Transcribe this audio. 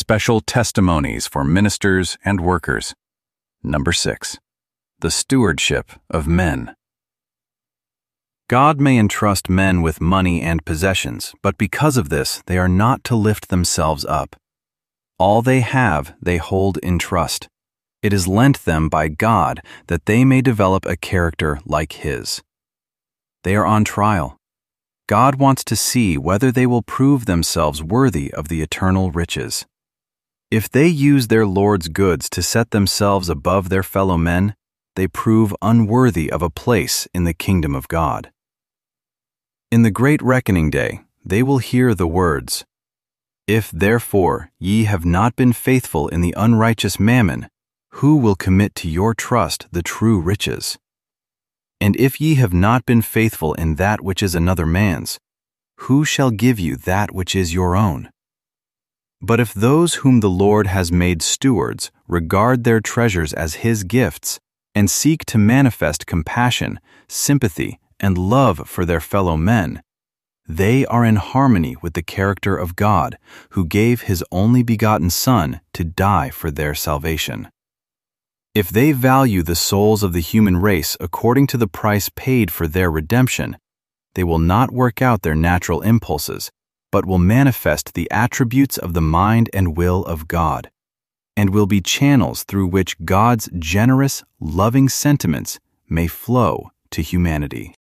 special testimonies for ministers and workers. Number 6. The stewardship of men. God may entrust men with money and possessions, but because of this, they are not to lift themselves up. All they have, they hold in trust. It is lent them by God that they may develop a character like His. They are on trial. God wants to see whether they will prove themselves worthy of the eternal riches. If they use their Lord's goods to set themselves above their fellow men, they prove unworthy of a place in the kingdom of God. In the great reckoning day, they will hear the words, "If therefore ye have not been faithful in the unrighteous mammon, who will commit to your trust the true riches? And if ye have not been faithful in that which is another man's, who shall give you that which is your own? But if those whom the Lord has made stewards regard their treasures as His gifts, and seek to manifest compassion, sympathy, and love for their fellow men, they are in harmony with the character of God, who gave His only begotten Son to die for their salvation. If they value the souls of the human race according to the price paid for their redemption, they will not work out their natural impulses, but will manifest the attributes of the mind and will of God, and will be channels through which God's generous, loving sentiments may flow to humanity.